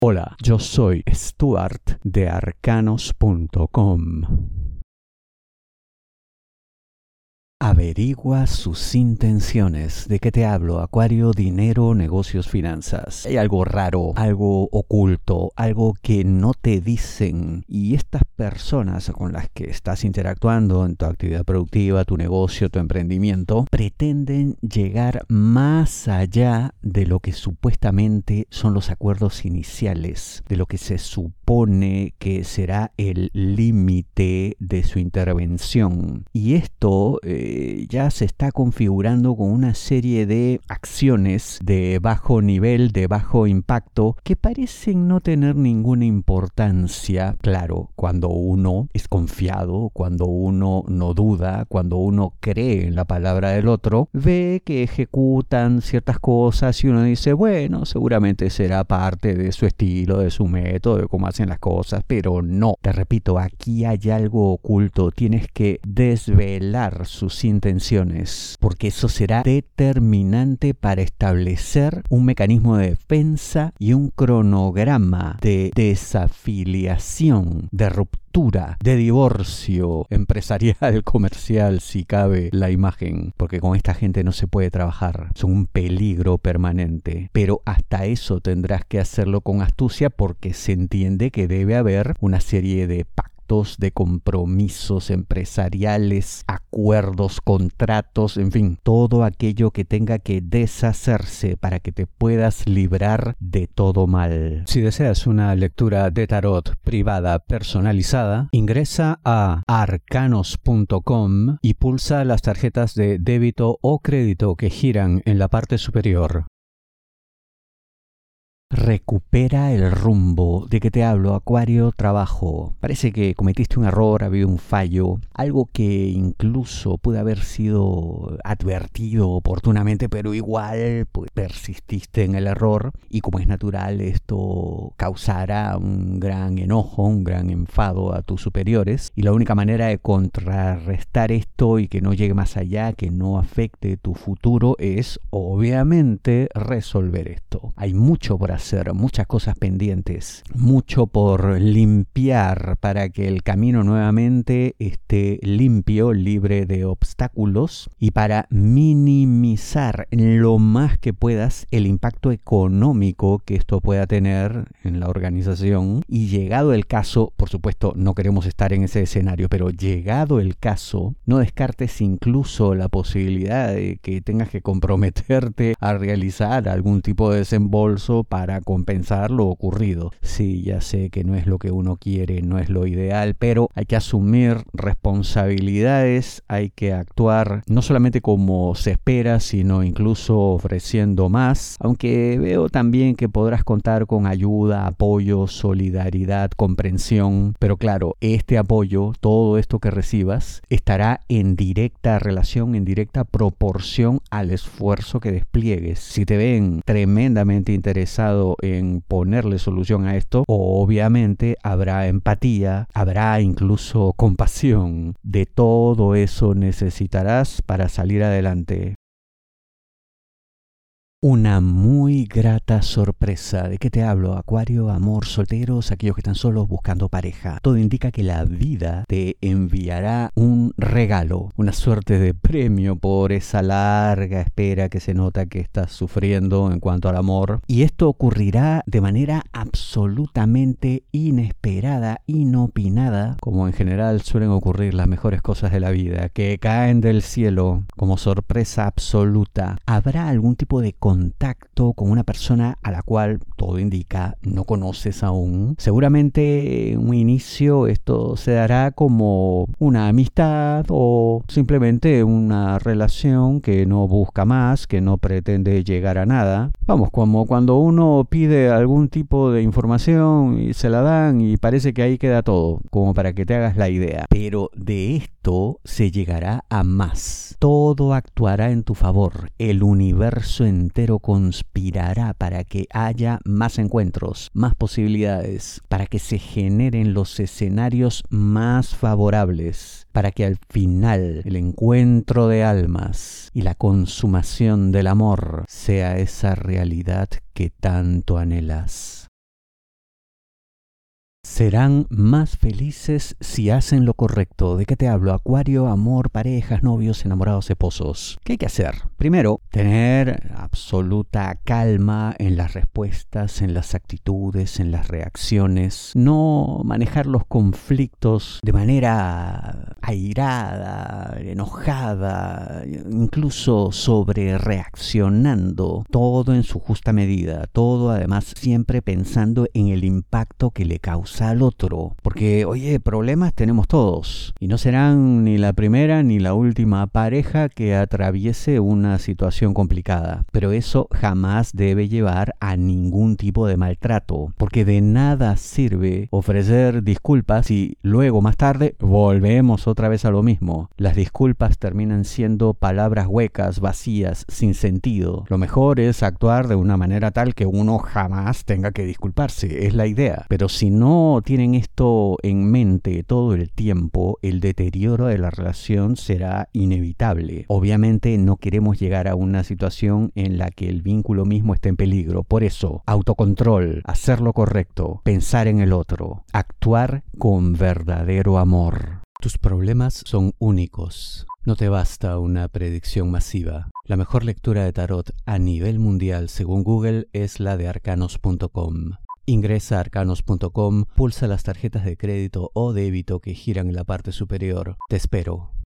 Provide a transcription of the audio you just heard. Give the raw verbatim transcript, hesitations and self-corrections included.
Hola, yo soy Stuart de arcanos punto com. Averigua sus intenciones. ¿De qué te hablo? Acuario, dinero, negocios, finanzas. Hay algo raro, algo oculto, algo que no te dicen. Y estas personas con las que estás interactuando en tu actividad productiva, tu negocio, tu emprendimiento, pretenden llegar más allá de lo que supuestamente son los acuerdos iniciales, de lo que se supone que será el límite de su intervención. Y esto eh, ya se está configurando con una serie de acciones de bajo nivel, de bajo impacto, que parecen no tener ninguna importancia. Claro, cuando uno es confiado, cuando uno no duda, cuando uno cree en la palabra del otro, ve que ejecutan ciertas cosas y uno dice, bueno, seguramente será parte de su estilo, de su método, de cómo hacen las cosas, pero no. Te repito, aquí hay algo oculto. Tienes que desvelar sus intenciones, porque eso será determinante para establecer un mecanismo de defensa y un cronograma de desafiliación, de ruptura, de divorcio empresarial, comercial, si cabe la imagen, porque con esta gente no se puede trabajar, son un peligro permanente, pero hasta eso tendrás que hacerlo con astucia, porque se entiende que debe haber una serie de pactos, de compromisos empresariales, acuerdos, contratos, en fin, todo aquello que tenga que deshacerse para que te puedas librar de todo mal. Si deseas una lectura de tarot privada personalizada, ingresa a arcanos punto com y pulsa las tarjetas de débito o crédito que giran en la parte superior. Recupera el rumbo. ¿De qué te hablo? Acuario, trabajo. Parece que cometiste un error, ha habido un fallo, algo que incluso puede haber sido advertido oportunamente, pero igual pues, persististe en el error, y como es natural, esto causará un gran enojo, un gran enfado a tus superiores, y la única manera de contrarrestar esto y que no llegue más allá, que no afecte tu futuro, es obviamente resolver esto. Hay mucho por hacer. Hacer muchas cosas pendientes, mucho por limpiar para que el camino nuevamente esté limpio, libre de obstáculos, y para minimizar lo más que puedas el impacto económico que esto pueda tener en la organización. Y llegado el caso, por supuesto no queremos estar en ese escenario, pero llegado el caso, no descartes incluso la posibilidad de que tengas que comprometerte a realizar algún tipo de desembolso para compensar lo ocurrido. Sí, ya sé que no es lo que uno quiere, no es lo ideal, pero hay que asumir responsabilidades, hay que actuar no solamente como se espera, sino incluso ofreciendo más, aunque veo también que podrás contar con ayuda, apoyo, solidaridad, comprensión, pero claro, este apoyo, todo esto que recibas, estará en directa relación, en directa proporción al esfuerzo que despliegues. Si te ven tremendamente interesado en ponerle solución a esto, obviamente habrá empatía, habrá incluso compasión. De todo eso necesitarás para salir adelante. Una muy grata sorpresa. ¿De qué te hablo? Acuario, amor, solteros, aquellos que están solos buscando pareja. Todo indica que la vida te enviará un regalo, una suerte de premio por esa larga espera que se nota que estás sufriendo en cuanto al amor. Y esto ocurrirá de manera absolutamente inesperada, inopinada, como en general suelen ocurrir las mejores cosas de la vida, que caen del cielo como sorpresa absoluta. Habrá algún tipo de contacto con una persona a la cual, todo indica, no conoces aún. Seguramente en un inicio esto se dará como una amistad o simplemente una relación que no busca más, que no pretende llegar a nada. Vamos, como cuando uno pide algún tipo de información y se la dan y parece que ahí queda todo, como para que te hagas la idea. Pero de esto se llegará a más. Todo actuará en tu favor. El universo entero conspirará para que haya más encuentros, más posibilidades, para que se generen los escenarios más favorables, para que al final el encuentro de almas y la consumación del amor sea esa realidad que tanto anhelas. serán más felices si hacen lo correcto. ¿De qué te hablo? Acuario, amor, parejas, novios, enamorados, esposos. ¿Qué hay que hacer? Primero, tener absoluta calma en las respuestas, en las actitudes, en las reacciones. No manejar los conflictos de manera airada, enojada, incluso sobre reaccionando. Todo en su justa medida. Todo además siempre pensando en el impacto que le causa al otro. Porque, oye, problemas tenemos todos. Y no serán ni la primera ni la última pareja que atraviese una situación complicada. Pero eso jamás debe llevar a ningún tipo de maltrato. Porque de nada sirve ofrecer disculpas y luego más tarde volvemos otra vez a lo mismo. Las disculpas terminan siendo palabras huecas, vacías, sin sentido. Lo mejor es actuar de una manera tal que uno jamás tenga que disculparse. Es la idea. Pero si no tienen esto en mente todo el tiempo, el deterioro de la relación será inevitable. Obviamente no queremos llegar a una situación en la que el vínculo mismo esté en peligro. Por eso, autocontrol, hacer lo correcto, pensar en el otro, actuar con verdadero amor. Tus problemas son únicos. No te basta una predicción masiva. La mejor lectura de tarot a nivel mundial, según Google, es la de arcanos punto com. Ingresa a arcanos punto com, pulsa las tarjetas de crédito o débito que giran en la parte superior. Te espero.